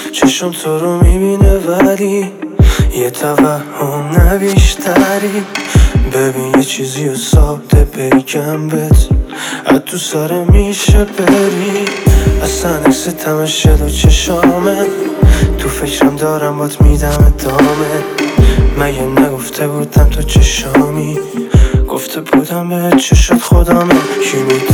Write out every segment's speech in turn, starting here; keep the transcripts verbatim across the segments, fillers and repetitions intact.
چشم تو رو میبینه ولی یه توهم نه بیشتری. ببین یه چیزی رو ساده بگم بهت، از تو سرم میشه بری. اصلا عکس تمشه دو چشامه، تو فکرم دارم بات میدم ادامه. مگه نگفته بودم تو چشامی، گفته بودم به چشات خدامه. کی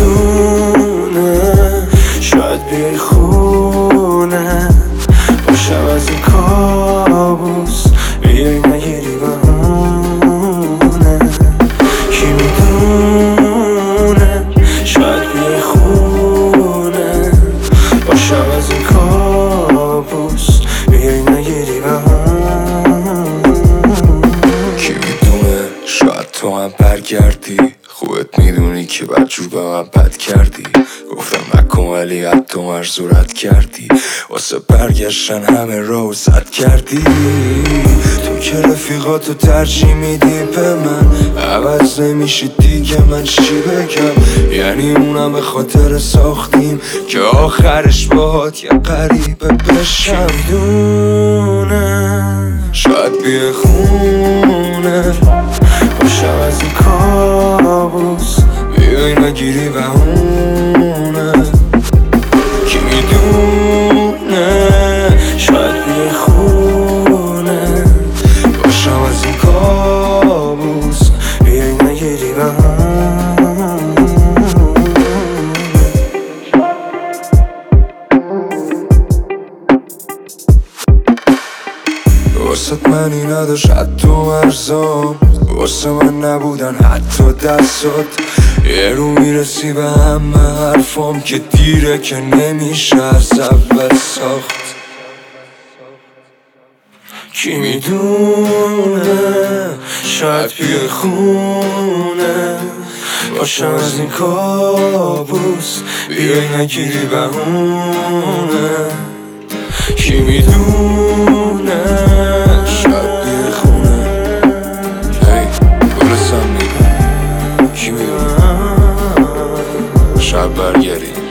میدونه شاید بیای خونه، باشم از این کابوس بیای نگیری بهونه. کی میدونه شاید بیای خونه، باشم از این کابوس بیای نگیری بهونه. کی میدونه شاید تو هم برگردی، خودت میدونی که بدجور به من بد کردی. گفتم نکن ولی حتی مرزورت کردی، واسه برگشتن همه راهو زد کردی. تو که رفیقاتو ترجیح میدی به من، عوض نمیشی دیگه من چی بگم. یعنی اونم به خاطر ساختیم که آخرش باهات یه غریبه بشم. کی میدونه شاید بیه خونه، باشم از این کابوس بیای نگیری بهونه. کی میدونه شاید بیای خونه، باشم از این کابوس بیای نگیری بهونه. واسه منی نداشت حتی مرزام، واسه من نبودن حتی دستات. یه رو میرسی به همه حرفام که دیره که نمیشه از اول ساخت. کی میدونه شاید بیای خونه، باشم از این کابوس بیای نگیری بهونه. کی میدونه شاید بیای خونه، هی برسم میگم کی میدونه شاید برگردی.